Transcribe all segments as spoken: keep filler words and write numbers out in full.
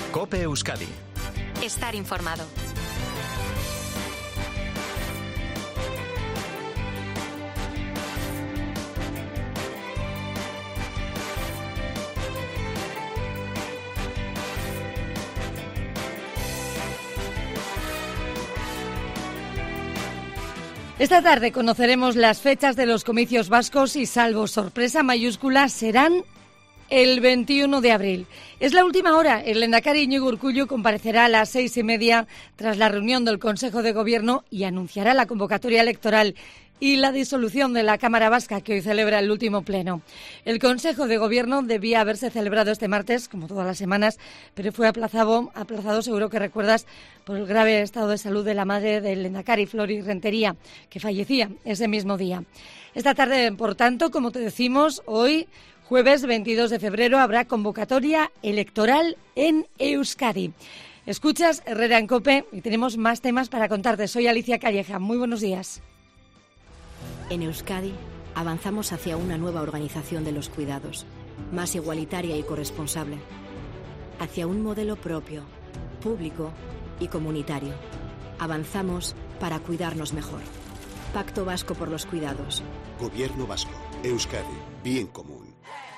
COPE Euskadi. Estar informado. Esta tarde conoceremos las fechas de los comicios vascos y, salvo sorpresa mayúscula, serán el veintiuno de abril. Es la última hora. El lehendakari Iñigo Urkullu comparecerá a las seis y media tras la reunión del Consejo de Gobierno y anunciará la convocatoria electoral y la disolución de la Cámara Vasca, que hoy celebra el último pleno. El Consejo de Gobierno debía haberse celebrado este martes, como todas las semanas, pero fue aplazado, aplazado seguro que recuerdas, por el grave estado de salud de la madre del lehendakari, Flori Rentería, que fallecía ese mismo día. Esta tarde, por tanto, como te decimos, hoy, jueves veintidós de febrero, habrá convocatoria electoral en Euskadi. Escuchas Herrera en COPE y tenemos más temas para contarte. Soy Alicia Calleja. Muy buenos días. En Euskadi avanzamos hacia una nueva organización de los cuidados, más igualitaria y corresponsable, hacia un modelo propio, público y comunitario. Avanzamos para cuidarnos mejor. Pacto Vasco por los Cuidados. Gobierno Vasco. Euskadi. Bien común.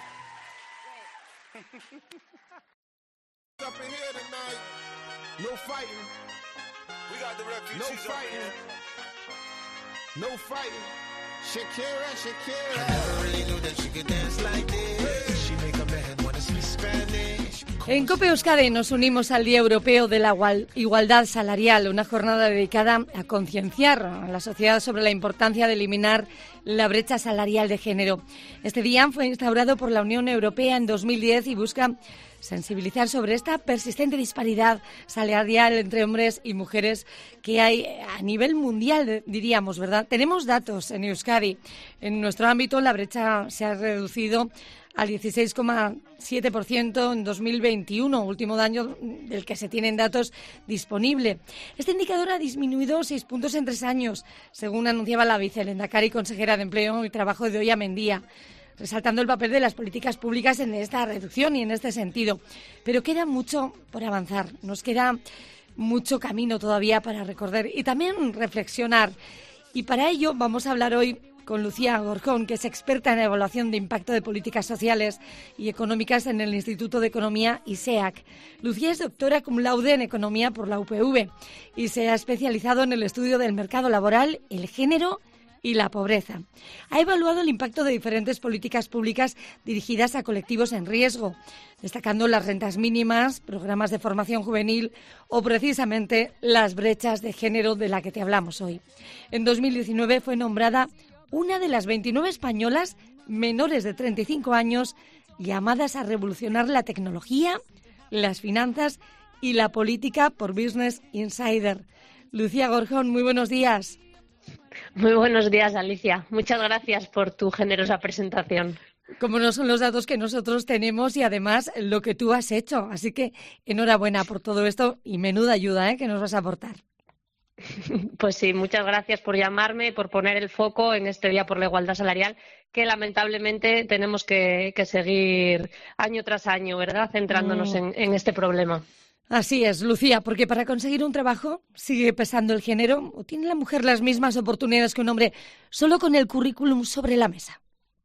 No fighting. Shakira, Shakira. I never really knew that she could dance like this. She make a man wanna speak Spanish. En COPE Euskadi nos unimos al Día Europeo de la Igualdad Salarial, una jornada dedicada a concienciar a la sociedad sobre la importancia de eliminar la brecha salarial de género. Este día fue instaurado por la Unión Europea en dos mil diez y busca sensibilizar sobre esta persistente disparidad salarial entre hombres y mujeres que hay a nivel mundial, diríamos, ¿verdad? Tenemos datos en Euskadi. En nuestro ámbito la brecha se ha reducido al dieciséis coma siete por ciento en dos mil veintiuno, último año del que se tienen datos disponibles. Este indicador ha disminuido seis puntos en tres años, según anunciaba la vicelehendakari y consejera de Empleo y Trabajo de Oia Mendía, resaltando el papel de las políticas públicas en esta reducción y en este sentido. Pero queda mucho por avanzar, nos queda mucho camino todavía para recorrer y también reflexionar. Y para ello vamos a hablar hoy con Lucía Gorjón, que es experta en evaluación de impacto de políticas sociales y económicas en el Instituto de Economía I S E A C. Lucía es doctora cum laude en Economía por la U P V y se ha especializado en el estudio del mercado laboral, el género y la pobreza. Ha evaluado el impacto de diferentes políticas públicas dirigidas a colectivos en riesgo, destacando las rentas mínimas, programas de formación juvenil o precisamente las brechas de género de la que te hablamos hoy. En dos mil diecinueve fue nombrada una de las veintinueve españolas menores de treinta y cinco años llamadas a revolucionar la tecnología, las finanzas y la política por Business Insider. Lucía Gorjón, muy buenos días. Muy buenos días, Alicia. Muchas gracias por tu generosa presentación. Como no son los datos que nosotros tenemos y además lo que tú has hecho. Así que enhorabuena por todo esto y menuda ayuda, ¿eh?, que nos vas a aportar. Pues sí, muchas gracias por llamarme y por poner el foco en este Día por la Igualdad Salarial, que lamentablemente tenemos que, que seguir año tras año, ¿verdad?, centrándonos mm. en, en este problema. Así es, Lucía, porque para conseguir un trabajo sigue pesando el género o tiene la mujer las mismas oportunidades que un hombre solo con el currículum sobre la mesa.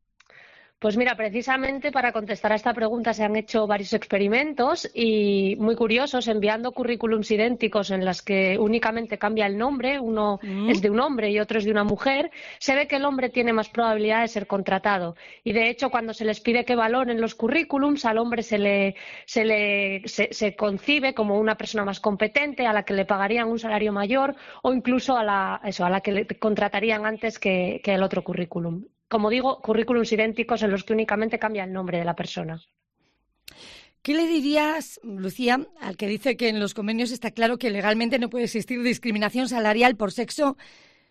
Pues mira, precisamente para contestar a esta pregunta se han hecho varios experimentos y muy curiosos, enviando currículums idénticos en las que únicamente cambia el nombre, uno mm. es de un hombre y otro es de una mujer. Se ve que el hombre tiene más probabilidad de ser contratado y de hecho cuando se les pide que valoren los currículums, al hombre se le, se le se, se concibe como una persona más competente, a la que le pagarían un salario mayor o incluso a la, eso, a la que le contratarían antes que, que el otro currículum. Como digo, currículums idénticos en los que únicamente cambia el nombre de la persona. ¿Qué le dirías, Lucía, al que dice que en los convenios está claro que legalmente no puede existir discriminación salarial por sexo,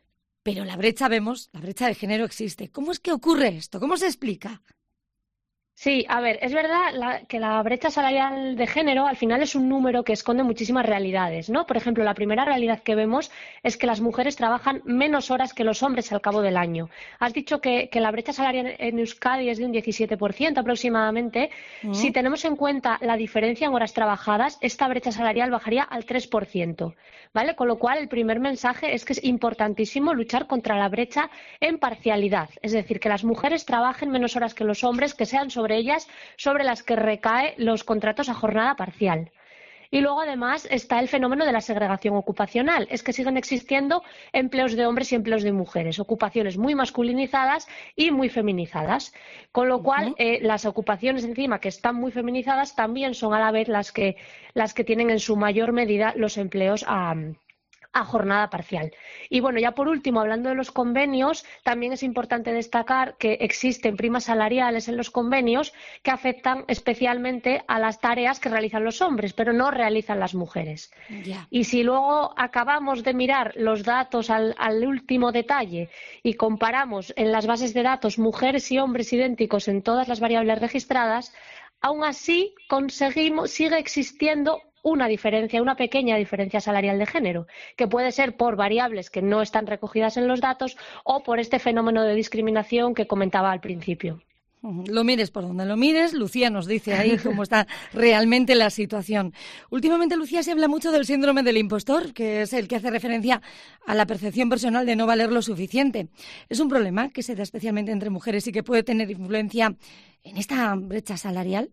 pero la brecha, vemos, la brecha de género existe? ¿Cómo es que ocurre esto? ¿Cómo se explica? Sí, a ver, es verdad la, que la brecha salarial de género al final es un número que esconde muchísimas realidades, ¿no? Por ejemplo, la primera realidad que vemos es que las mujeres trabajan menos horas que los hombres al cabo del año. Has dicho que, que la brecha salarial en Euskadi es de un diecisiete por ciento aproximadamente. Mm. Si tenemos en cuenta la diferencia en horas trabajadas, esta brecha salarial bajaría al tres por ciento, ¿vale? Con lo cual, el primer mensaje es que es importantísimo luchar contra la brecha en parcialidad, es decir, que las mujeres trabajen menos horas que los hombres, que sean sobre sobre ellas sobre las que recae los contratos a jornada parcial. Y luego, además, está el fenómeno de la segregación ocupacional. Es que siguen existiendo empleos de hombres y empleos de mujeres, ocupaciones muy masculinizadas y muy feminizadas. Con lo cual, eh, las ocupaciones encima que están muy feminizadas también son a la vez las que, las que tienen en su mayor medida los empleos a a jornada parcial. Y bueno, ya por último, hablando de los convenios, también es importante destacar que existen primas salariales en los convenios que afectan especialmente a las tareas que realizan los hombres, pero no realizan las mujeres. Yeah. Y si luego acabamos de mirar los datos al, al último detalle y comparamos en las bases de datos mujeres y hombres idénticos en todas las variables registradas, aún así conseguimos, sigue existiendo una diferencia, una pequeña diferencia salarial de género, que puede ser por variables que no están recogidas en los datos o por este fenómeno de discriminación que comentaba al principio. Lo mires por donde lo mires, Lucía nos dice ahí cómo está realmente la situación. Últimamente, Lucía, se habla mucho del síndrome del impostor, que es el que hace referencia a la percepción personal de no valer lo suficiente. ¿Es un problema que se da especialmente entre mujeres y que puede tener influencia en esta brecha salarial?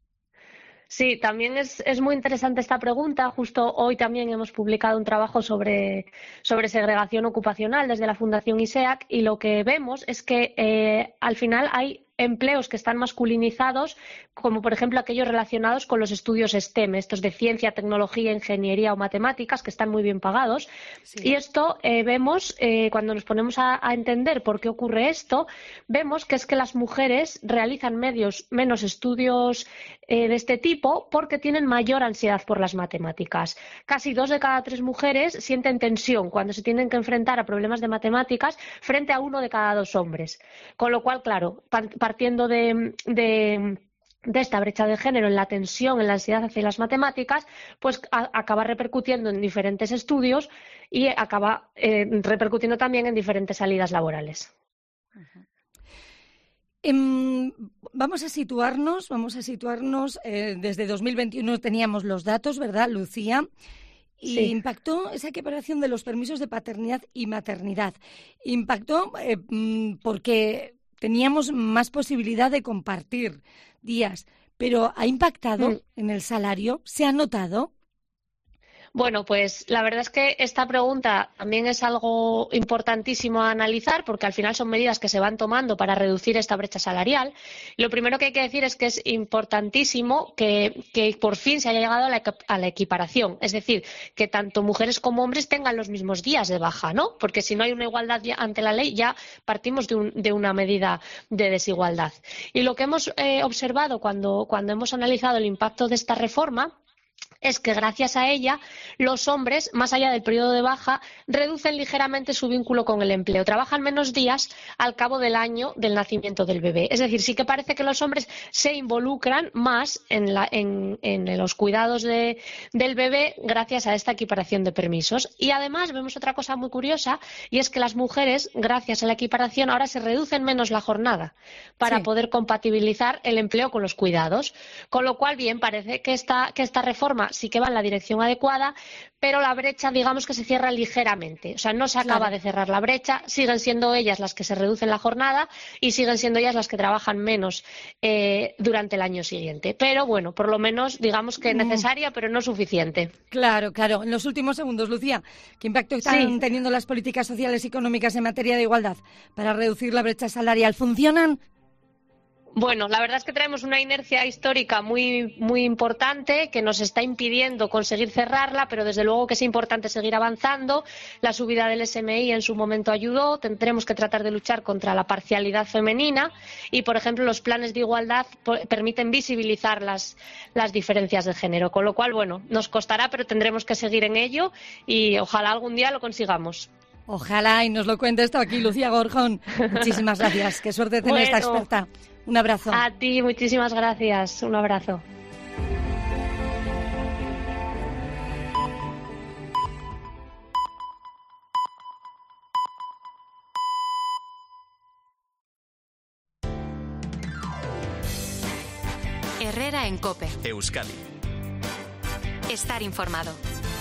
Sí, también es, es muy interesante esta pregunta. Justo hoy también hemos publicado un trabajo sobre, sobre segregación ocupacional desde la Fundación ISEAC y lo que vemos es que eh, al final hay empleos que están masculinizados, como por ejemplo aquellos relacionados con los estudios STEM, estos de ciencia, tecnología, ingeniería o matemáticas, que están muy bien pagados. Sí. Y esto eh, vemos, eh, cuando nos ponemos a, a entender por qué ocurre esto, vemos que es que las mujeres realizan medios, menos estudios eh, de este tipo porque tienen mayor ansiedad por las matemáticas. Casi dos de cada tres mujeres sienten tensión cuando se tienen que enfrentar a problemas de matemáticas frente a uno de cada dos hombres. Con lo cual, claro, partiendo de, de, de esta brecha de género en la tensión, en la ansiedad hacia las matemáticas, pues a, acaba repercutiendo en diferentes estudios y acaba eh, repercutiendo también en diferentes salidas laborales. Uh-huh. Eh, vamos a situarnos, vamos a situarnos, eh, desde dos mil veintiuno teníamos los datos, ¿verdad, Lucía? Y sí. Impactó esa equiparación de los permisos de paternidad y maternidad. Impactó eh, porque teníamos más posibilidad de compartir días, pero ¿ha impactado mm. en el salario? ¿Se ha notado? Bueno, pues la verdad es que esta pregunta también es algo importantísimo a analizar porque al final son medidas que se van tomando para reducir esta brecha salarial. Lo primero que hay que decir es que es importantísimo que, que por fin se haya llegado a la, a la equiparación, es decir, que tanto mujeres como hombres tengan los mismos días de baja, ¿no? Porque si no hay una igualdad ante la ley ya partimos de, un, de una medida de desigualdad. Y lo que hemos eh, observado cuando, cuando hemos analizado el impacto de esta reforma es que gracias a ella los hombres, más allá del periodo de baja, reducen ligeramente su vínculo con el empleo. Trabajan menos días al cabo del año del nacimiento del bebé. Es decir, sí que parece que los hombres se involucran más en, la, en, en los cuidados de, del bebé gracias a esta equiparación de permisos. Y además vemos otra cosa muy curiosa y es que las mujeres, gracias a la equiparación, ahora se reducen menos la jornada para sí. poder compatibilizar el empleo con los cuidados. Con lo cual, bien, parece que esta, que esta reforma sí que va en la dirección adecuada, pero la brecha, digamos que se cierra ligeramente. O sea, no se acaba claro. de cerrar la brecha, siguen siendo ellas las que se reducen la jornada y siguen siendo ellas las que trabajan menos eh, durante el año siguiente. Pero bueno, por lo menos digamos que necesaria, pero no suficiente. Claro, claro. En los últimos segundos, Lucía, ¿qué impacto están sí. teniendo las políticas sociales y económicas en materia de igualdad para reducir la brecha salarial? ¿Funcionan? Bueno, la verdad es que traemos una inercia histórica muy, muy importante que nos está impidiendo conseguir cerrarla, pero desde luego que es importante seguir avanzando. La subida del S M I en su momento ayudó. Tendremos que tratar de luchar contra la parcialidad femenina y, por ejemplo, los planes de igualdad permiten visibilizar las, las diferencias de género. Con lo cual, bueno, nos costará, pero tendremos que seguir en ello y ojalá algún día lo consigamos. Ojalá y nos lo cuente esto aquí, Lucía Gorjón. Muchísimas gracias. Qué suerte tener bueno. esta experta. Un abrazo. A ti, muchísimas gracias. Un abrazo. Herrera en COPE. Euskadi. Estar informado.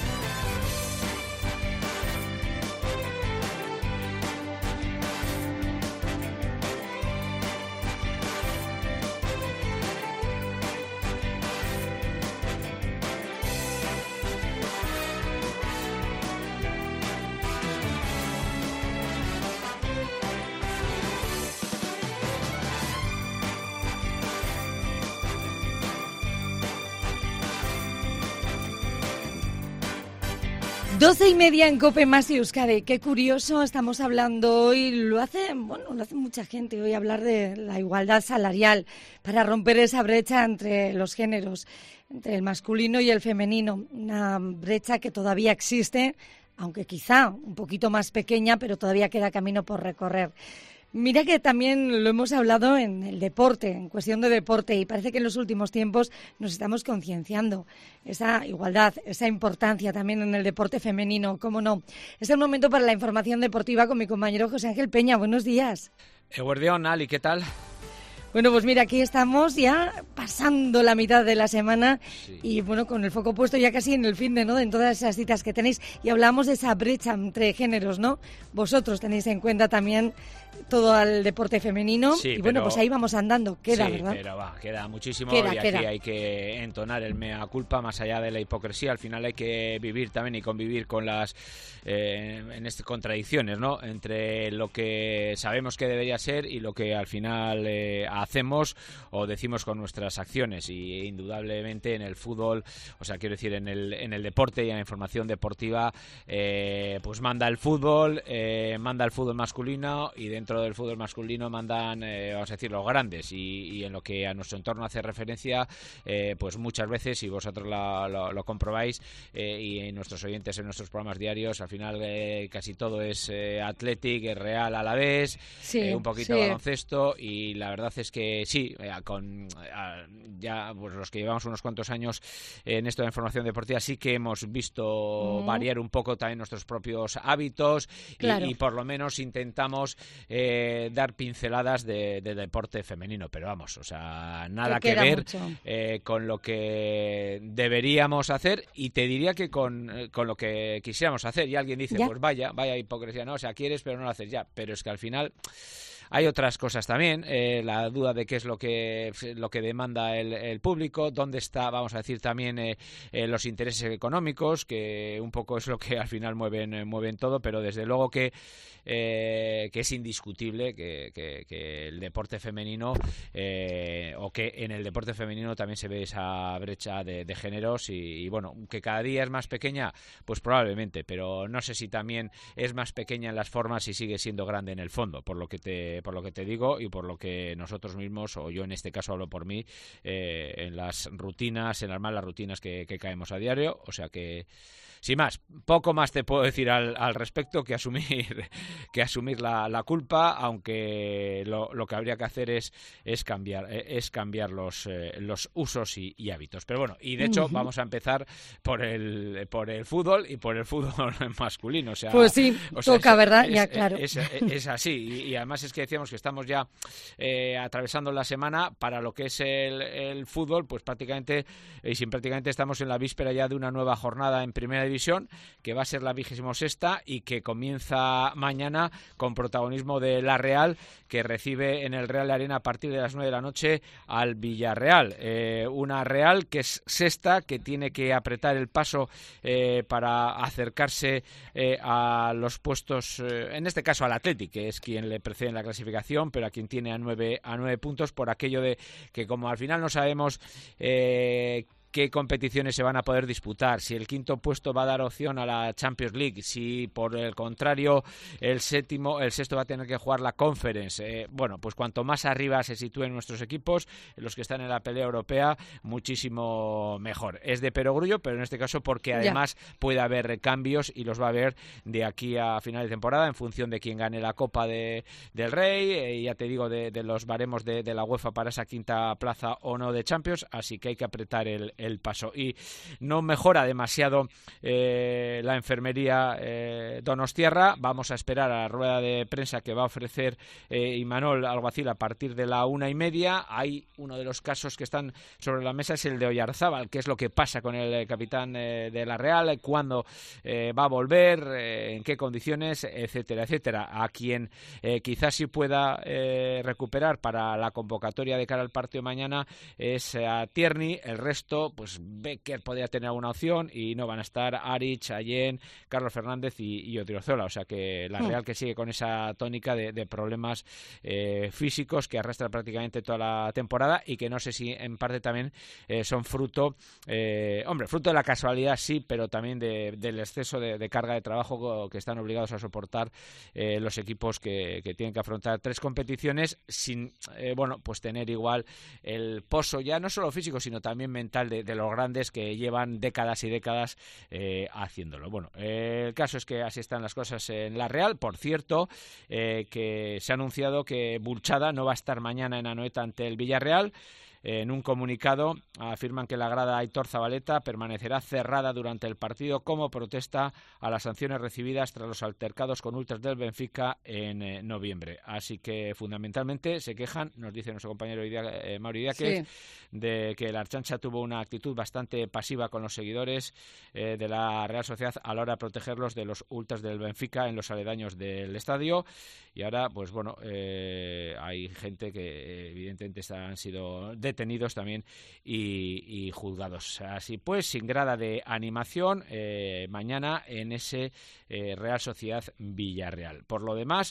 Doce y media en COPE más Euskadi. Qué curioso, estamos hablando hoy, lo hace, bueno, lo hace mucha gente hoy, hablar de la igualdad salarial para romper esa brecha entre los géneros, entre el masculino y el femenino. Una brecha que todavía existe, aunque quizá un poquito más pequeña, pero todavía queda camino por recorrer. Mira que también lo hemos hablado en el deporte, en cuestión de deporte, y parece que en los últimos tiempos nos estamos concienciando esa igualdad, esa importancia también en el deporte femenino, cómo no. Es el momento para la información deportiva con mi compañero José Ángel Peña. Buenos días. Eguardión, Ali, ¿qué tal? Bueno, pues mira, aquí estamos ya pasando la mitad de la semana sí. Y bueno, con el foco puesto ya casi en el fin de, ¿no? En todas esas citas que tenéis y hablamos de esa brecha entre géneros, ¿no? Vosotros tenéis en cuenta también todo al deporte femenino sí, y bueno, pero, pues ahí vamos andando, queda, sí, ¿verdad? pero va, queda muchísimo queda, y queda. Aquí hay que entonar el mea culpa más allá de la hipocresía. Al final hay que vivir también y convivir con las eh, en este, contradicciones, ¿no? Entre lo que sabemos que debería ser y lo que al final eh, hacemos o decimos con nuestras acciones. Y indudablemente en el fútbol, o sea, quiero decir, en el, en el deporte y en la información deportiva, eh, pues manda el fútbol, eh, manda el fútbol masculino y dentro del fútbol masculino mandan, eh, vamos a decir, los grandes y, y en lo que a nuestro entorno hace referencia, eh, pues muchas veces, y vosotros lo, lo, lo comprobáis, eh, y en nuestros oyentes en nuestros programas diarios, al final eh, casi todo es eh, Athletic, es Real a la vez, sí, eh, un poquito sí. baloncesto, y la verdad es que sí, eh, con eh, ya pues los que llevamos unos cuantos años en esto de información deportiva sí que hemos visto mm. variar un poco también nuestros propios hábitos, claro. y, y por lo menos intentamos Eh, dar pinceladas de, de deporte femenino, pero vamos, o sea, nada que ver eh, con lo que deberíamos hacer, y te diría que con, con lo que quisiéramos hacer. Y alguien dice, ¿ya? Pues vaya, vaya hipocresía, no, o sea, quieres pero no lo haces ya, pero es que al final hay otras cosas también, eh, la duda de qué es lo que lo que demanda el, el público, dónde está, vamos a decir, también eh, eh, los intereses económicos, que un poco es lo que al final mueven, eh, mueven todo, pero desde luego que eh, que es indiscutible que, que, que el deporte femenino eh, o que en el deporte femenino también se ve esa brecha de, de géneros y, y bueno, que cada día es más pequeña, pues probablemente, pero no sé si también es más pequeña en las formas y sigue siendo grande en el fondo, por lo que te por lo que te digo y por lo que nosotros mismos, o yo en este caso hablo por mí, eh, en las rutinas, en las malas rutinas que, que caemos a diario, o sea que sin más, poco más te puedo decir al, al respecto que asumir que asumir la, la culpa, aunque lo, lo que habría que hacer es es cambiar es cambiar los eh, los usos y, y hábitos. Pero bueno, y de hecho uh-huh. vamos a empezar por el por el fútbol y por el fútbol masculino. O sea, pues sí, o sea, toca, es, ¿verdad? Es, ya, es, claro. Es, es, es así. Y, y además es que decíamos que estamos ya eh, atravesando la semana para lo que es el, el fútbol, pues prácticamente, y sin prácticamente estamos en la víspera ya de una nueva jornada en Primera División, que va a ser la vigésimo sexta y que comienza mañana con protagonismo de la Real, que recibe en el Real Arena a partir de las nueve de la noche al Villarreal. Eh, una Real que es sexta, que tiene que apretar el paso eh, para acercarse eh, a los puestos, eh, en este caso al Athletic, que es quien le precede en la clasificación, pero a quien tiene a nueve, a nueve puntos, por aquello de que como al final no sabemos eh, qué competiciones se van a poder disputar, si el quinto puesto va a dar opción a la Champions League, si por el contrario el séptimo, el sexto va a tener que jugar la Conference. Eh, bueno, pues cuanto más arriba se sitúen nuestros equipos, los que están en la pelea europea, muchísimo mejor. Es de perogrullo, pero en este caso porque además ya. puede haber cambios y los va a haber de aquí a final de temporada en función de quién gane la Copa de, del Rey, eh, ya te digo, de, de los baremos de, de la UEFA para esa quinta plaza o no de Champions, así que hay que apretar el, el paso. Y no mejora demasiado eh, la enfermería eh, donostiarra. Vamos a esperar a la rueda de prensa que va a ofrecer eh, Imanol Alguacil a partir de la una y media. Hay uno de los casos que están sobre la mesa, es el de Oyarzábal, que es lo que pasa con el capitán eh, de la Real, cuándo eh, va a volver, eh, en qué condiciones, etcétera, etcétera. A quien eh, quizás sí pueda eh, recuperar para la convocatoria de cara al partido mañana es a Tierney. El resto, pues Becker podría tener alguna opción y no van a estar Aric, Allen, Carlos Fernández y, y Odriozola, o sea que la Real que sigue con esa tónica de, de problemas eh, físicos que arrastra prácticamente toda la temporada y que no sé si en parte también eh, son fruto, eh, hombre, fruto de la casualidad sí, pero también de, del exceso de, de carga de trabajo que están obligados a soportar eh, los equipos que, que tienen que afrontar tres competiciones sin, eh, bueno, pues tener igual el pozo ya no solo físico sino también mental de, de los grandes que llevan décadas y décadas eh, haciéndolo. Bueno, eh, el caso es que así están las cosas en la Real. Por cierto, eh, que se ha anunciado que Burchada no va a estar mañana en Anoeta ante el Villarreal. En un comunicado afirman que la grada Aitor Zabaleta permanecerá cerrada durante el partido como protesta a las sanciones recibidas tras los altercados con ultras del Benfica en eh, noviembre. Así que fundamentalmente se quejan, nos dice nuestro compañero eh, Mauri Díaz, sí. de que la Archancha tuvo una actitud bastante pasiva con los seguidores eh, de la Real Sociedad a la hora de protegerlos de los ultras del Benfica en los aledaños del estadio. Y ahora, pues bueno, eh, hay gente que evidentemente han sido detenidos también y, y juzgados. Así pues, sin grada de animación, eh, mañana en ese eh, Real Sociedad Villarreal. Por lo demás,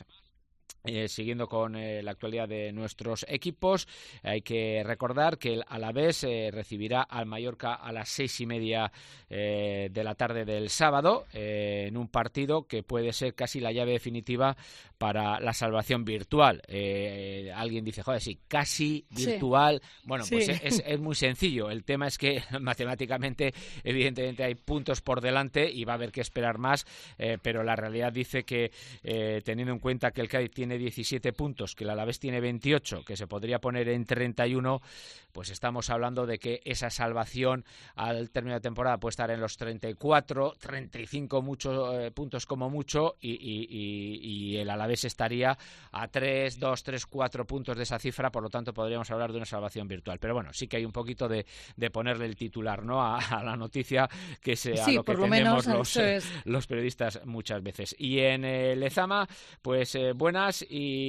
Eh, siguiendo con eh, la actualidad de nuestros equipos, hay que recordar que el Alavés eh, recibirá al Mallorca a las seis y media eh, de la tarde del sábado eh, en un partido que puede ser casi la llave definitiva para la salvación virtual. Eh, alguien dice, joder, sí, casi virtual. Sí. Bueno, pues sí. es, es muy sencillo. El tema es que matemáticamente, evidentemente, hay puntos por delante y va a haber que esperar más, eh, pero la realidad dice que eh, teniendo en cuenta que el Cádiz tiene diecisiete puntos, que el Alavés tiene veintiocho, que se podría poner en treinta y uno, pues estamos hablando de que esa salvación al término de temporada puede estar en los treinta y cuatro, treinta y cinco muchos eh, puntos como mucho y, y, y, y el Alavés estaría a tres, dos, tres, cuatro puntos de esa cifra, por lo tanto podríamos hablar de una salvación virtual. Pero bueno, sí que hay un poquito de, de ponerle el titular, ¿no?, a, a la noticia, que sea sí, lo que tenemos lo los, eh, los periodistas muchas veces. Y en eh, Lezama, pues eh, buenas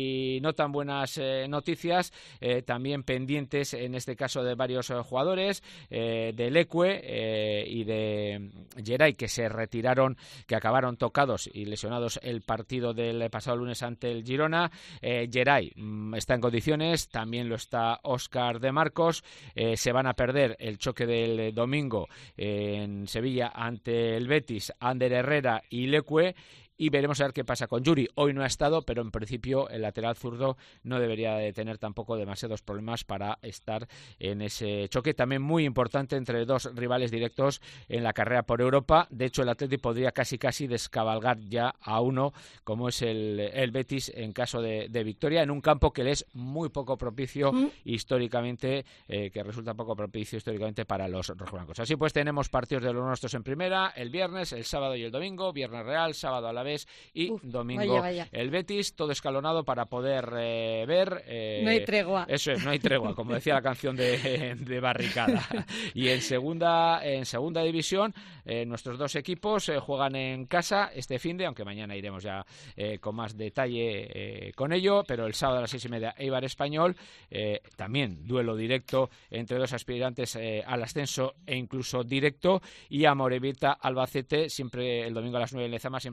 y no tan buenas eh, noticias, eh, también pendientes en este caso de varios eh, jugadores, eh, de Leque eh, y de Geray, que se retiraron, que acabaron tocados y lesionados el partido del pasado lunes ante el Girona. eh, Geray mmm, está en condiciones, también lo está Óscar de Marcos. Eh, se van a perder el choque del domingo eh, en Sevilla ante el Betis, Ander Herrera y Leque. Y veremos a ver qué pasa con Yuri. Hoy no ha estado, pero en principio el lateral zurdo no debería de tener tampoco demasiados problemas para estar en ese choque. También muy importante entre dos rivales directos en la carrera por Europa. De hecho, el Atleti podría casi casi descabalgar ya a uno, como es el, el Betis, en caso de, de victoria, en un campo que le es muy poco propicio mm. históricamente, eh, que resulta poco propicio históricamente para los rojiblancos. Así pues, tenemos partidos de los nuestros en primera, el viernes, el sábado y el domingo. Viernes Real, sábado a la y Uf, domingo vaya, vaya. el Betis, todo escalonado para poder eh, ver eh, no hay tregua, eso es, no hay tregua, como decía la canción de, de Barricada. Y en segunda en segunda división eh, nuestros dos equipos eh, juegan en casa este finde, aunque mañana iremos ya eh, con más detalle eh, con ello, pero el sábado a las seis y media Eibar Español, eh, también duelo directo entre dos aspirantes eh, al ascenso e incluso directo, y Amorebieta Albacete, siempre el domingo a las nueve en Lezama, siempre que hablamos de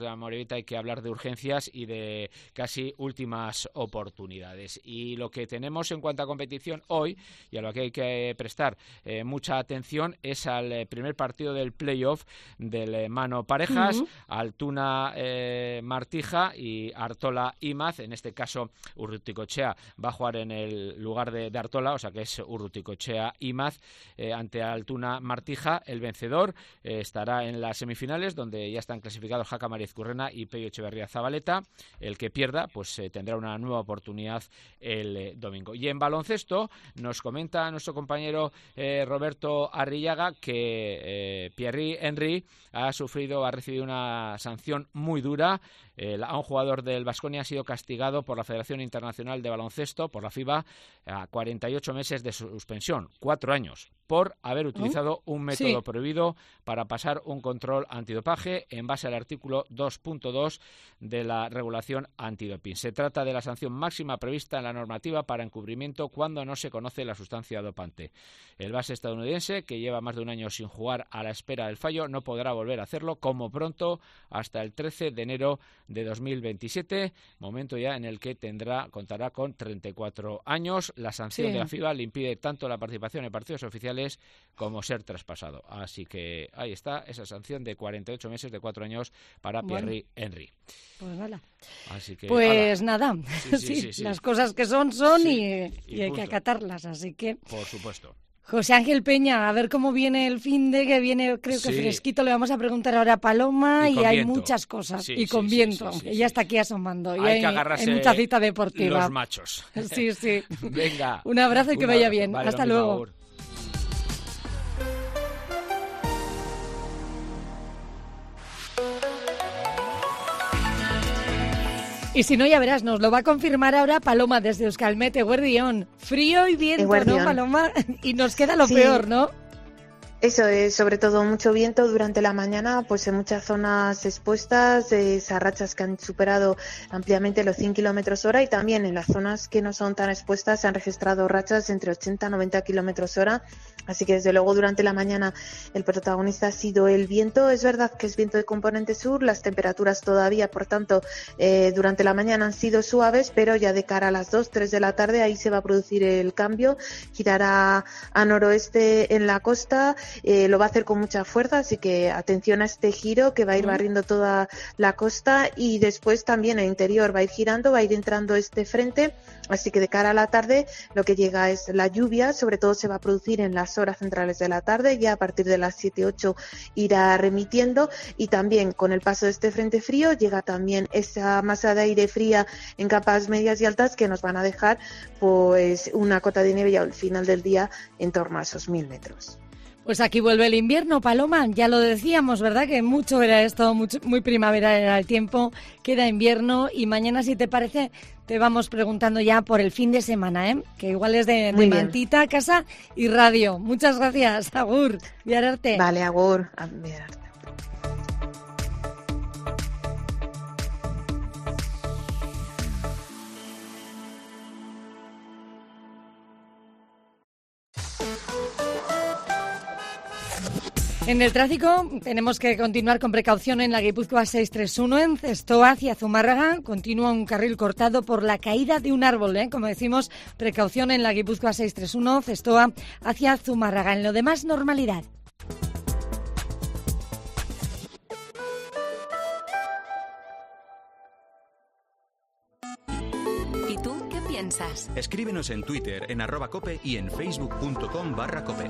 de Amorebieta hay que hablar de urgencias y de casi últimas oportunidades. Y lo que tenemos en cuanto a competición hoy, y a lo que hay que prestar eh, mucha atención, es al eh, primer partido del playoff del eh, mano parejas, uh-huh. Altuna eh, Martija y Artola Imaz. En este caso Urruticoechea va a jugar en el lugar de, de Artola, o sea que es Urruticoechea Imaz eh, ante Altuna Martija. El vencedor eh, estará en las semifinales, donde ya están clasificados Jaca Mariz Currena y Pello Echeverría Zabaleta. El que pierda pues eh, tendrá una nueva oportunidad el eh, domingo. Y en baloncesto nos comenta nuestro compañero eh, Roberto Arrillaga que eh, Pierre Henry ha sufrido, ha recibido una sanción muy dura. Eh, a un jugador del Baskonia ha sido castigado por la Federación Internacional de Baloncesto, por la FIBA, a cuarenta y ocho meses de suspensión, cuatro años, por haber utilizado un método sí. prohibido para pasar un control antidopaje en base al artículo dos punto dos de la regulación antidoping. Se trata de la sanción máxima prevista en la normativa para encubrimiento cuando no se conoce la sustancia dopante. El base estadounidense, que lleva más de un año sin jugar a la espera del fallo, no podrá volver a hacerlo como pronto hasta el trece de enero de dos mil veintisiete, momento ya en el que tendrá contará con treinta y cuatro años. La sanción sí. de la FIBA le impide tanto la participación en partidos oficiales como ser traspasado. Así que ahí está esa sanción de cuarenta y ocho meses de cuatro años para bueno. Pierre Henry. Pues nada. Así que, pues ala. nada, sí, sí, sí, sí, sí. Las cosas que son, son sí, y, y, y hay que acatarlas, así que... Por supuesto. José Ángel Peña, a ver cómo viene el fin de que viene, creo que sí. fresquito. Le vamos a preguntar ahora a Paloma y, y hay viento. muchas cosas. Sí, y con sí, viento, sí, sí, sí, que ya está aquí asomando. Hay, y hay, que agarrarse hay mucha cita deportiva. Los machos. Sí, sí. Venga. Un abrazo y que vaya bien. Vale, hasta luego. Favor. Y si no, ya verás, nos lo va a confirmar ahora Paloma desde Euskalmet, Eguerdión. Frío y viento, Eguerdión. ¿no, Paloma? Y nos queda lo sí. peor, ¿no? Eso es, sobre todo mucho viento durante la mañana, pues en muchas zonas expuestas, eh, esas rachas que han superado ampliamente los cien kilómetros hora, y también en las zonas que no son tan expuestas se han registrado rachas entre ochenta y noventa kilómetros hora. Así que desde luego durante la mañana el protagonista ha sido el viento. Es verdad que es viento de componente sur, las temperaturas todavía, por tanto, eh, durante la mañana han sido suaves, pero ya de cara a las dos, tres de la tarde ahí se va a producir el cambio, girará a noroeste en la costa. Eh, lo va a hacer con mucha fuerza, así que atención a este giro que va a ir barriendo toda la costa, y después también el interior va a ir girando, va a ir entrando este frente, así que de cara a la tarde lo que llega es la lluvia, sobre todo se va a producir en las horas centrales de la tarde, ya a partir de las siete ocho irá remitiendo, y también con el paso de este frente frío llega también esa masa de aire fría en capas medias y altas que nos van a dejar pues una cota de nieve ya al final del día en torno a esos mil metros. Pues aquí vuelve el invierno, Paloma, ya lo decíamos, ¿verdad? Que mucho era esto, mucho, muy primavera era el tiempo, queda invierno, y mañana, si te parece, te vamos preguntando ya por el fin de semana, ¿eh? Que igual es de, de mantita, casa y radio. Muchas gracias, agur, viararte. Vale, agur, a viararte. En el tráfico tenemos que continuar con precaución en la Guipúzcoa seiscientos treinta y uno, en Zestoa hacia Zumárraga. Continúa un carril cortado por la caída de un árbol, ¿eh? Como decimos, precaución en la Guipúzcoa seiscientos treinta y uno, Zestoa hacia Zumárraga. En lo demás, normalidad. ¿Y tú qué piensas? Escríbenos en Twitter, en arroba cope y en facebook punto com barra cope.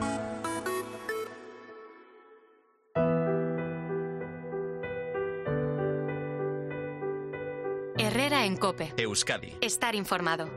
Herrera en COPE. Euskadi. Estar informado.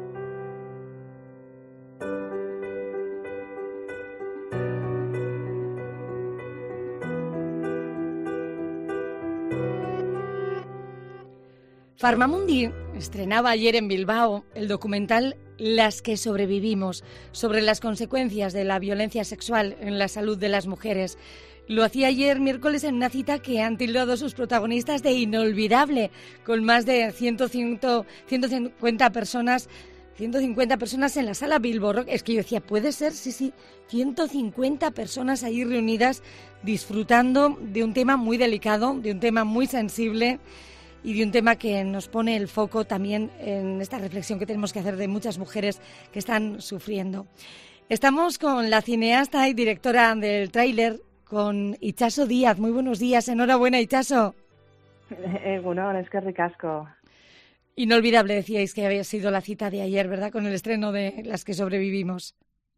Farmamundi estrenaba ayer en Bilbao el documental Las que sobrevivimos, sobre las consecuencias de la violencia sexual en la salud de las mujeres. Lo hacía ayer miércoles en una cita que han tildado sus protagonistas de inolvidable, con más de ciento cincuenta personas ciento cincuenta personas en la sala Bilbo Rock. Es que yo decía, puede ser, sí, sí, ciento cincuenta personas ahí reunidas disfrutando de un tema muy delicado, de un tema muy sensible y de un tema que nos pone el foco también en esta reflexión que tenemos que hacer de muchas mujeres que están sufriendo. Estamos con la cineasta y directora del tráiler, con Itxaso Díaz. Muy buenos días, enhorabuena, Itxaso. Eh, bueno, es que ricasco. Inolvidable, decíais que había sido la cita de ayer, ¿verdad?, con el estreno de Las que sobrevivimos.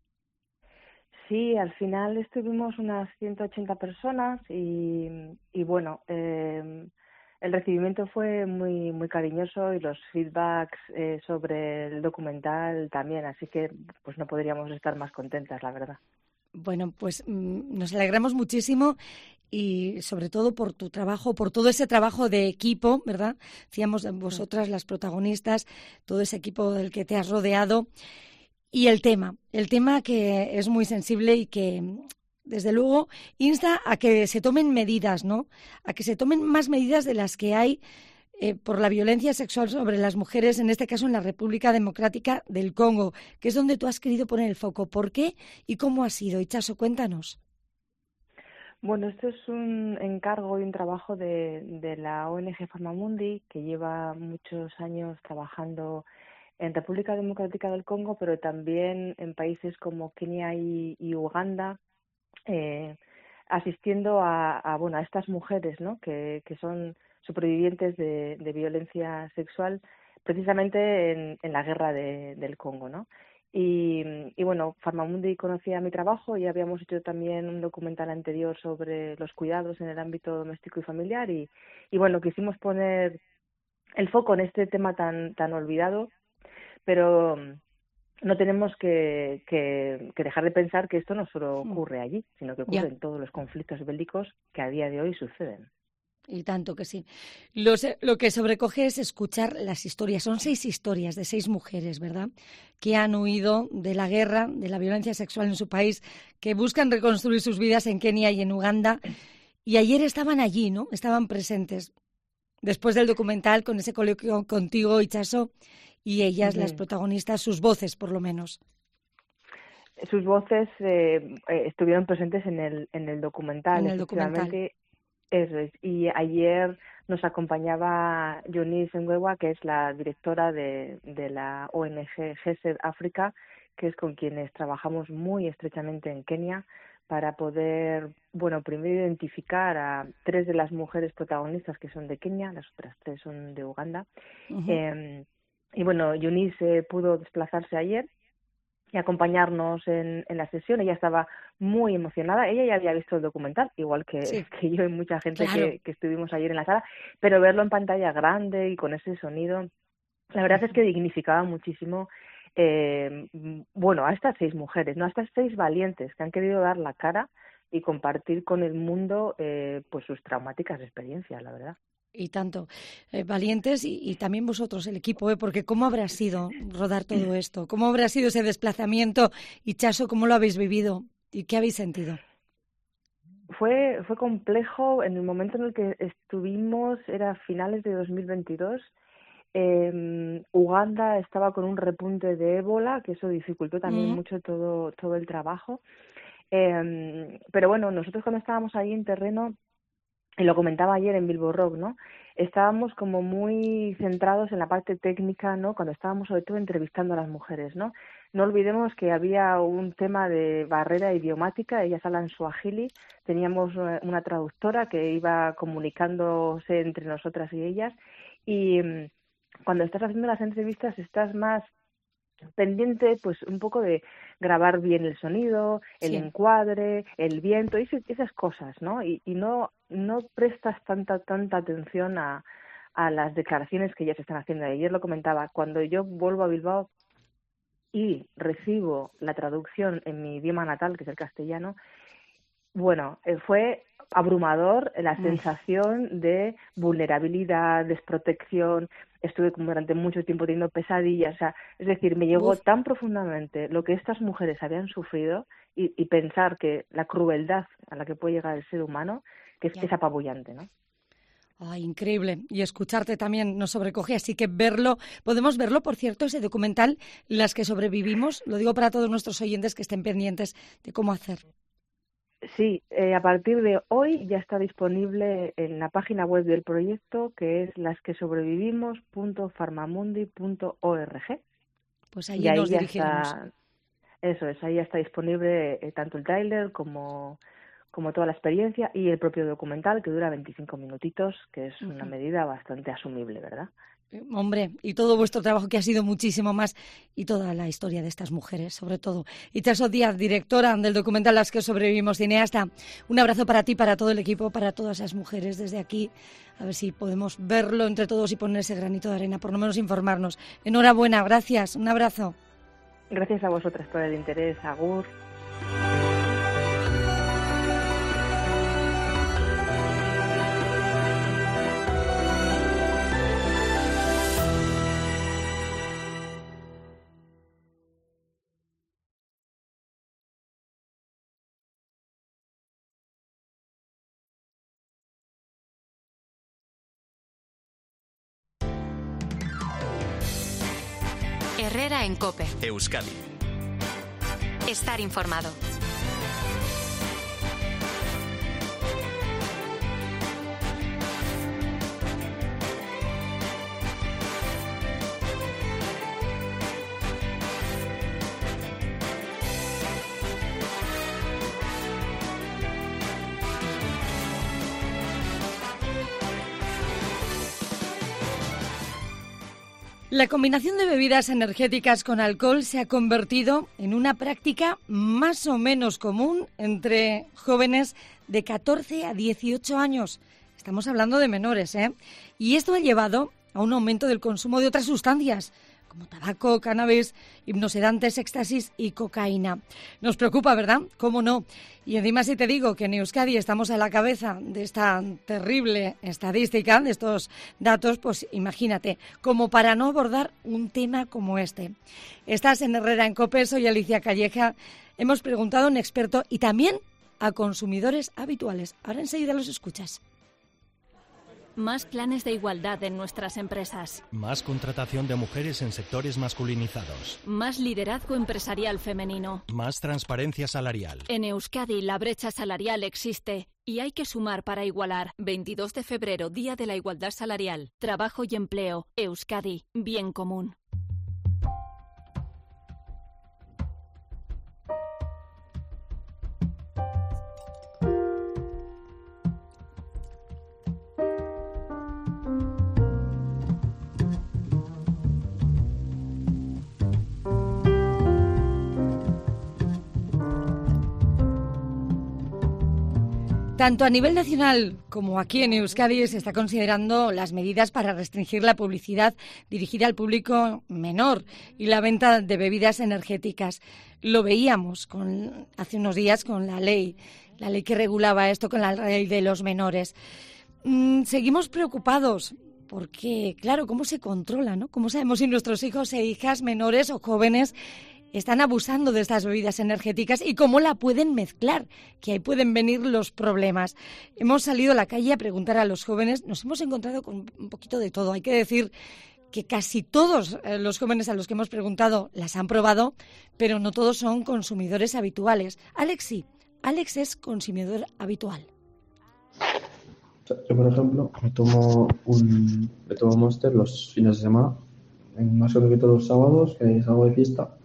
Sí, al final estuvimos unas ciento ochenta personas y, y bueno, eh, el recibimiento fue muy muy cariñoso y los feedbacks eh, sobre el documental también, así que pues no podríamos estar más contentas, la verdad. Bueno, pues mmm, nos alegramos muchísimo y sobre todo por tu trabajo, por todo ese trabajo de equipo, ¿verdad? Decíamos vosotras, las protagonistas, todo ese equipo del que te has rodeado. Y el tema, el tema que es muy sensible y que, desde luego, insta a que se tomen medidas, ¿no? A que se tomen más medidas de las que hay eh, por la violencia sexual sobre las mujeres, en este caso en la República Democrática del Congo, que es donde tú has querido poner el foco. ¿Por qué y cómo ha sido? Itxaso, cuéntanos. Bueno, esto es un encargo y un trabajo de, de la O N G Farmamundi, que lleva muchos años trabajando en República Democrática del Congo, pero también en países como Kenia y, y Uganda, eh, asistiendo a, a, bueno, a estas mujeres, ¿no?, que, que son supervivientes de, de violencia sexual, precisamente en, en la guerra de, del Congo, ¿no? Y, y bueno, Farmamundi conocía mi trabajo y habíamos hecho también un documental anterior sobre los cuidados en el ámbito doméstico y familiar y, y bueno, quisimos poner el foco en este tema tan tan olvidado, pero no tenemos que, que, que dejar de pensar que esto no solo ocurre allí, sino que ocurre Ya. en todos los conflictos bélicos que a día de hoy suceden. Y tanto que sí. Lo, lo que sobrecoge es escuchar las historias. Son seis historias de seis mujeres, ¿verdad?, que han huido de la guerra, de la violencia sexual en su país, que buscan reconstruir sus vidas en Kenia y en Uganda. Y ayer estaban allí, ¿no? Estaban presentes. Después del documental, con ese coloquio contigo, Itxaso, y ellas, uh-huh. las protagonistas, sus voces, por lo menos. Sus voces eh, eh, estuvieron presentes en el, en el documental. En el documental. Eso es. Y ayer nos acompañaba Eunice Ngwewa, que es la directora de, de la O N G GESED África, que es con quienes trabajamos muy estrechamente en Kenia para poder, bueno, primero identificar a tres de las mujeres protagonistas que son de Kenia, las otras tres son de Uganda. Uh-huh. Eh, y bueno, Eunice pudo desplazarse ayer y acompañarnos en, en la sesión. Ella estaba muy emocionada. Ella ya había visto el documental, igual que, sí. que yo y mucha gente claro. que, que estuvimos ayer en la sala, pero verlo en pantalla grande y con ese sonido, la verdad es que dignificaba muchísimo, eh, bueno, a estas seis mujeres, no, a estas seis valientes que han querido dar la cara y compartir con el mundo eh, pues sus traumáticas experiencias, la verdad. Y tanto, eh, valientes y, y también vosotros, el equipo, ¿eh? Porque ¿cómo habrá sido rodar todo esto? ¿Cómo habrá sido ese desplazamiento? Itxaso, ¿cómo lo habéis vivido? ¿Y qué habéis sentido? Fue fue complejo. En el momento en el que estuvimos, era finales de dos mil veintidós, eh, Uganda estaba con un repunte de ébola, que eso dificultó también mm. mucho todo, todo el trabajo. Eh, pero bueno, nosotros cuando estábamos ahí en terreno, y lo comentaba ayer en Bilbo Rock, ¿no?, estábamos como muy centrados en la parte técnica, ¿no?, cuando estábamos sobre todo entrevistando a las mujeres, ¿no? No olvidemos que había un tema de barrera idiomática, ellas hablan suajili, teníamos una traductora que iba comunicándose entre nosotras y ellas, y cuando estás haciendo las entrevistas estás más pendiente, pues un poco de grabar bien el sonido, el sí. encuadre, el viento, y esas cosas, ¿no? Y, y no no prestas tanta tanta atención a, a las declaraciones que ellas están haciendo. Ayer lo comentaba, cuando yo vuelvo a Bilbao y recibo la traducción en mi idioma natal, que es el castellano, bueno, eh, fue abrumador la sensación de vulnerabilidad, desprotección. Estuve como durante mucho tiempo teniendo pesadillas, o sea, es decir, me llegó Uf. tan profundamente lo que estas mujeres habían sufrido y, y pensar que la crueldad a la que puede llegar el ser humano, que es, es apabullante, ¿no? Ay, increíble. Y escucharte también nos sobrecoge, así que verlo, podemos verlo, por cierto, ese documental, Las que sobrevivimos, lo digo para todos nuestros oyentes que estén pendientes de cómo hacer. Sí, eh, a partir de hoy ya está disponible en la página web del proyecto, que es las que sobrevivimos punto farmamundi punto org. Pues allí nos dirigiremos. Está, eso es, ahí ya está disponible eh, tanto el tráiler como, como toda la experiencia y el propio documental, que dura veinticinco minutitos, que es una medida bastante asumible, ¿verdad? Hombre, y todo vuestro trabajo, que ha sido muchísimo más, y toda la historia de estas mujeres, sobre todo. Itxaso Díaz, directora del documental Las que sobrevivimos, cineasta, un abrazo para ti, para todo el equipo, para todas esas mujeres desde aquí. A ver si podemos verlo entre todos y poner ese granito de arena, por lo menos informarnos. Enhorabuena, gracias, un abrazo. Gracias a vosotras por el interés, agur. Herrera en COPE. Euskadi. Estar informado. La combinación de bebidas energéticas con alcohol se ha convertido en una práctica más o menos común entre jóvenes de catorce a dieciocho años. Estamos hablando de menores, ¿eh? Y esto ha llevado a un aumento del consumo de otras sustancias, como tabaco, cannabis, hipnosedantes, éxtasis y cocaína. Nos preocupa, ¿verdad? ¿Cómo no? Y encima si te digo que en Euskadi estamos a la cabeza de esta terrible estadística, de estos datos, pues imagínate, como para no abordar un tema como este. Estás en Herrera en COPE, soy Alicia Calleja. Hemos preguntado a un experto y también a consumidores habituales. Ahora enseguida los escuchas. Más planes de igualdad en nuestras empresas. Más contratación de mujeres en sectores masculinizados. Más liderazgo empresarial femenino. Más transparencia salarial. En Euskadi la brecha salarial existe y hay que sumar para igualar. veintidós de febrero, Día de la Igualdad Salarial. Trabajo y empleo. Euskadi, bien común. Tanto a nivel nacional como aquí en Euskadi se está considerando las medidas para restringir la publicidad dirigida al público menor y la venta de bebidas energéticas. Lo veíamos con, hace unos días con la ley, la ley que regulaba esto, con la ley de los menores. Mm, seguimos preocupados porque, claro, ¿cómo se controla, no? ¿Cómo sabemos si nuestros hijos e hijas menores o jóvenes están abusando de estas bebidas energéticas y cómo la pueden mezclar? Que ahí pueden venir los problemas. Hemos salido a la calle a preguntar a los jóvenes, nos hemos encontrado con un poquito de todo. Hay que decir que casi todos los jóvenes a los que hemos preguntado las han probado, pero no todos son consumidores habituales. Alex sí, Alex es consumidor habitual. Yo, por ejemplo, me tomo un me tomo Monster los fines de semana, más concreto los sábados, que salgo de fiesta.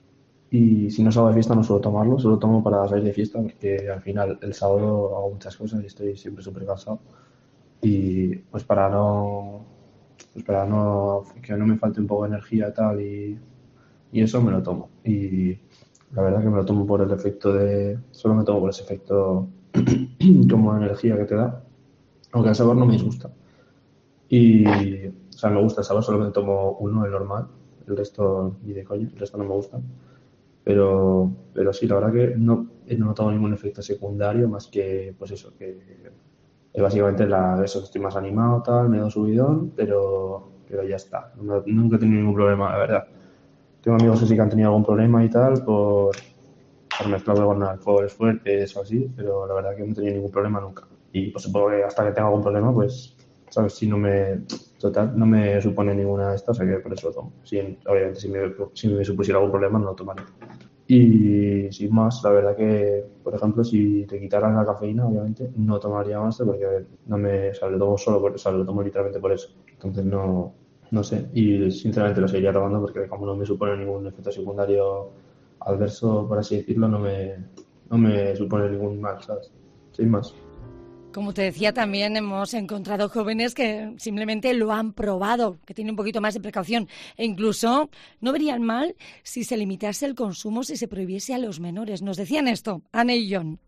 Y si no salgo de fiesta no suelo tomarlo, solo tomo para salir de fiesta porque al final el sábado hago muchas cosas y estoy siempre súper cansado. Y pues para no pues para no que no me falte un poco de energía y tal y, y eso me lo tomo. Y la verdad que me lo tomo por el efecto de... solo me tomo por ese efecto como de energía que te da. Aunque el sabor no me disgusta. Y, o sea, me gusta el sabor, solo me tomo uno, el normal. El resto, ni de coña, el resto no me gusta. Pero, pero sí, la verdad que no he notado ningún efecto secundario más que, pues eso, que, que básicamente la, eso, estoy más animado, tal, me da un subidón, pero, pero ya está. No, nunca he tenido ningún problema, la verdad. Tengo amigos que sí que han tenido algún problema y tal por, por mezclarlo con alcoholes fuertes o así, pero la verdad que no he tenido ningún problema nunca. Y pues supongo que hasta que tenga algún problema, pues, ¿sabes? Si no me, total, no me supone ninguna de estas, o sea que por eso lo tomo. Si, obviamente, si me, si me supusiera algún problema, no lo tomaría. Y sin más, la verdad que, por ejemplo, si te quitaran la cafeína, obviamente, no tomaría Monster porque no me, o sea, lo tomo solo por, o sea, lo tomo literalmente por eso. Entonces no, no sé. Y sinceramente lo seguiría tomando porque como no me supone ningún efecto secundario adverso, por así decirlo, no me, no me supone ningún mal, ¿sabes? Sin más. Como te decía, también hemos encontrado jóvenes que simplemente lo han probado, que tienen un poquito más de precaución e incluso no verían mal si se limitase el consumo, si se prohibiese a los menores. Nos decían esto, Anne y John.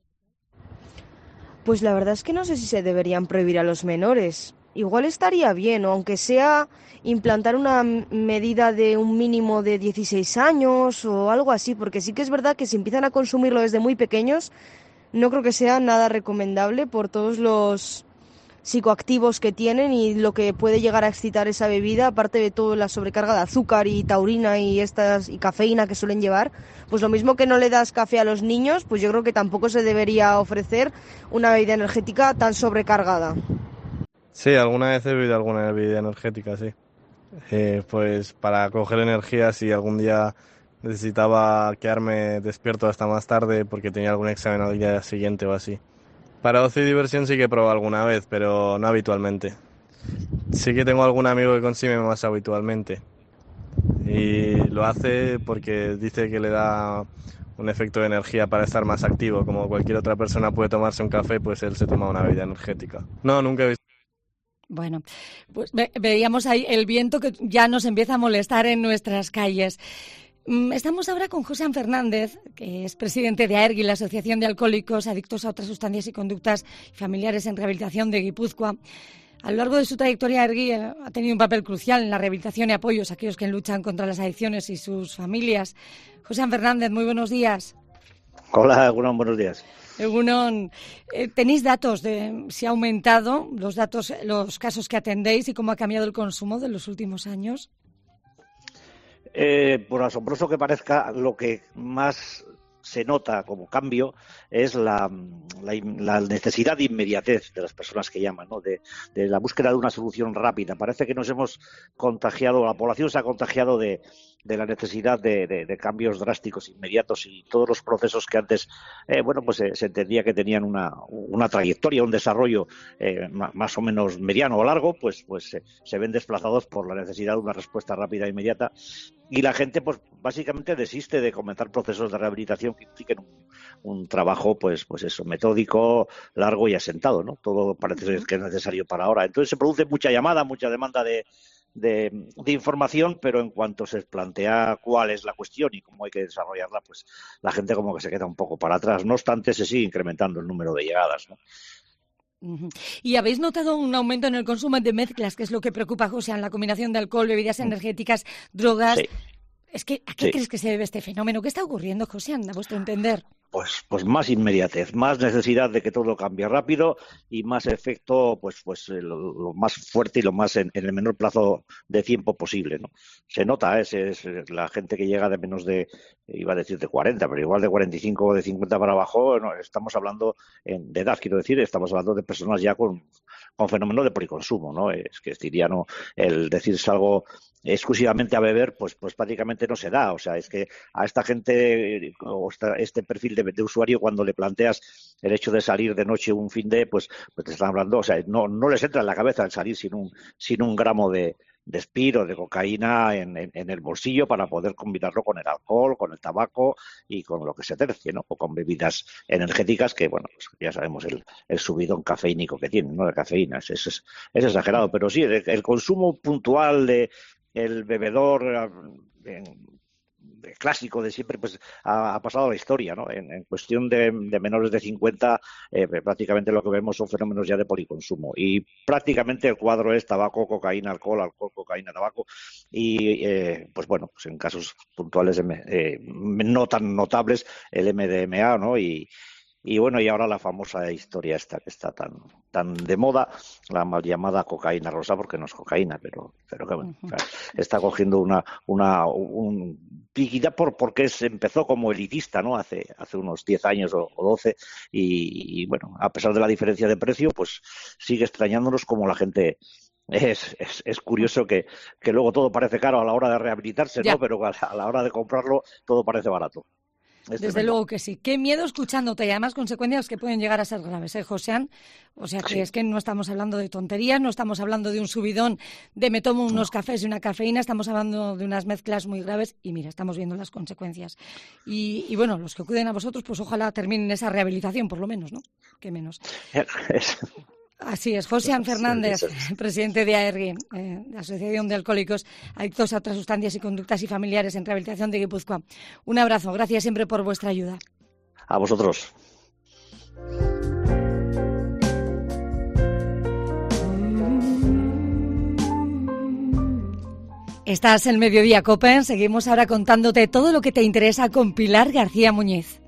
Pues la verdad es que no sé si se deberían prohibir a los menores. Igual estaría bien, o aunque sea implantar una medida de un mínimo de dieciséis años o algo así, porque sí que es verdad que si empiezan a consumirlo desde muy pequeños, no creo que sea nada recomendable por todos los psicoactivos que tienen y lo que puede llegar a excitar esa bebida, aparte de toda la sobrecarga de azúcar y taurina y estas y cafeína que suelen llevar. Pues lo mismo que no le das café a los niños, pues yo creo que tampoco se debería ofrecer una bebida energética tan sobrecargada. Sí, alguna vez he bebido alguna bebida energética, sí. Eh, pues para coger energía, si algún día necesitaba quedarme despierto hasta más tarde porque tenía algún examen al día siguiente o así. Para ocio y diversión sí que he probado alguna vez, pero no habitualmente. Sí que tengo algún amigo que consume más habitualmente. Y lo hace porque dice que le da un efecto de energía para estar más activo. Como cualquier otra persona puede tomarse un café, pues él se toma una bebida energética. No, nunca he visto. Bueno, pues ve- veíamos ahí el viento que ya nos empieza a molestar en nuestras calles. Estamos ahora con Josean Fernández, que es presidente de AERGI, la Asociación de Alcohólicos, Adictos a Otras Sustancias y Conductas Familiares en Rehabilitación de Guipúzcoa. A lo largo de su trayectoria, AERGI ha tenido un papel crucial en la rehabilitación y apoyos a aquellos que luchan contra las adicciones y sus familias. Josean Fernández, muy buenos días. Hola, Egunon, buenos días. Egunon, eh, ¿tenéis datos de si ha aumentado los datos, los casos que atendéis y cómo ha cambiado el consumo de los últimos años? Eh, por asombroso que parezca, lo que más se nota como cambio es la, la, la necesidad de inmediatez de las personas que llaman, ¿no? De, de la búsqueda de una solución rápida. Parece que nos hemos contagiado, la población se ha contagiado de, de la necesidad de, de, de cambios drásticos, inmediatos, y todos los procesos que antes, eh, bueno, pues eh, se entendía que tenían una, una trayectoria, un desarrollo eh, más o menos mediano o largo, pues, pues eh, se ven desplazados por la necesidad de una respuesta rápida e inmediata. Y la gente, pues básicamente desiste de comenzar procesos de rehabilitación que impliquen un, un trabajo, pues, pues eso, metódico, largo y asentado, ¿no? Todo parece uh-huh. que es necesario para ahora. Entonces se produce mucha llamada, mucha demanda de, de, de información, pero en cuanto se plantea cuál es la cuestión y cómo hay que desarrollarla, pues la gente como que se queda un poco para atrás. No obstante, se sigue incrementando el número de llegadas, ¿no? ¿Y habéis notado un aumento en el consumo de mezclas, que es lo que preocupa a José, en la combinación de alcohol, bebidas energéticas, drogas? Sí. Es que, ¿a qué sí. crees que se debe este fenómeno? ¿Qué está ocurriendo, José, a vuestro entender? Pues, pues más inmediatez, más necesidad de que todo cambie rápido y más efecto, pues, pues lo, lo más fuerte y lo más en, en el menor plazo de tiempo posible, ¿no? Se nota, ¿eh? es, es la gente que llega de menos de, iba a decir de cuarenta, pero igual de cuarenta y cinco o de cincuenta para abajo, no, estamos hablando en, de edad, quiero decir, estamos hablando de personas ya con, con fenómeno de policonsumo, ¿no? Es que diría, no, el decir salgo exclusivamente a beber, pues, pues prácticamente no se da. O sea, es que a esta gente o esta, este perfil de, de usuario, cuando le planteas el hecho de salir de noche un fin de, pues, pues te están hablando, o sea, no, no les entra en la cabeza el salir sin un, sin un gramo de, de speed o de cocaína en, en, en el bolsillo para poder combinarlo con el alcohol, con el tabaco y con lo que se tercie, ¿no? O con bebidas energéticas que, bueno, pues ya sabemos el, el subidón cafeínico que tienen, ¿no? De cafeína, es, es, es exagerado, pero sí, el, el consumo puntual de el bebedor eh, clásico de siempre, pues ha, ha pasado a la historia, ¿no? En, en cuestión de, de menores de cincuenta, eh, prácticamente lo que vemos son fenómenos ya de policonsumo. Y prácticamente el cuadro es tabaco, cocaína, alcohol, alcohol, cocaína, tabaco. Y, eh, pues bueno, pues en casos puntuales eh, no tan notables, el M D M A, ¿no? Y, y bueno, y ahora la famosa historia esta que está tan tan de moda, la mal llamada cocaína rosa, porque no es cocaína, pero, pero que bueno, uh-huh. está cogiendo una, una, un, quizá por, porque se empezó como elitista, ¿no? Hace, hace unos diez años o, o doce, y, y bueno, a pesar de la diferencia de precio, pues sigue extrañándonos como la gente. Es, es, es curioso que, que luego todo parece caro a la hora de rehabilitarse, ¿no? Pero a la, a la hora de comprarlo todo parece barato. Es Desde tremendo. luego que sí. Qué miedo escuchándote y además consecuencias que pueden llegar a ser graves, ¿eh, Josean? O sea que sí. Es que no estamos hablando de tonterías, no estamos hablando de un subidón de me tomo unos no. cafés y una cafeína, estamos hablando de unas mezclas muy graves y mira, estamos viendo las consecuencias. Y, y bueno, los que acuden a vosotros, pues ojalá terminen esa rehabilitación, por lo menos, ¿no? Qué menos. Así es, Josean Fernández, presidente de A E R G I, eh, la Asociación de Alcohólicos Adictos a otras sustancias y conductas y familiares en rehabilitación de Guipúzcoa. Un abrazo, gracias siempre por vuestra ayuda. A vosotros. Estás en Mediodía Cope, seguimos ahora contándote todo lo que te interesa con Pilar García Muñiz.